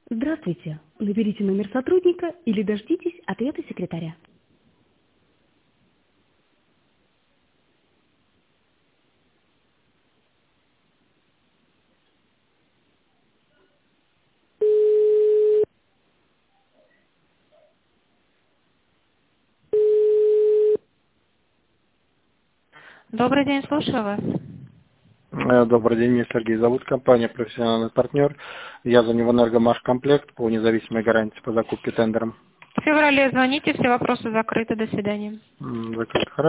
Здравствуйте. Наберите номер сотрудника или дождитесь ответа секретаря. Добрый день, слушаю вас. Добрый день, меня Сергей зовут, компания «Профессиональный партнер». Я звоню в «Энергомашкомплект» по независимой гарантии по закупке тендером. В феврале звоните, все вопросы закрыты. До свидания. Закрыт. Хорошо.